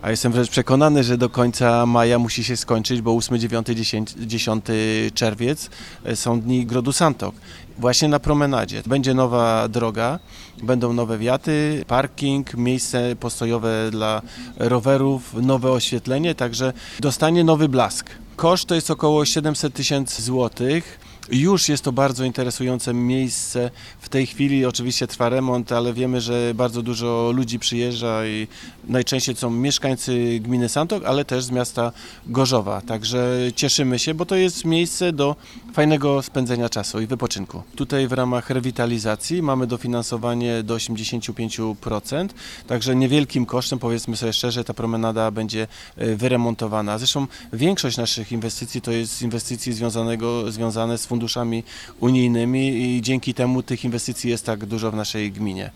A jestem wręcz przekonany, że do końca maja musi się skończyć, bo 8, 9, 10 czerwiec są dni Grodu Santok. Właśnie na promenadzie. Będzie nowa droga, będą nowe wiaty, parking, miejsce postojowe dla rowerów, nowe oświetlenie, także dostanie nowy blask. Koszt to jest około 700 000 złotych. Już jest to bardzo interesujące miejsce. W tej chwili oczywiście trwa remont, ale wiemy, że bardzo dużo ludzi przyjeżdża i najczęściej są mieszkańcy gminy Santok, ale też z miasta Gorzowa. Także cieszymy się, bo to jest miejsce do fajnego spędzenia czasu i wypoczynku. Tutaj w ramach rewitalizacji mamy dofinansowanie do 85%, także niewielkim kosztem, powiedzmy sobie szczerze, ta promenada będzie wyremontowana. Zresztą większość naszych inwestycji to jest inwestycji związane z funduszami unijnymi i dzięki temu tych inwestycji jest tak dużo w naszej gminie.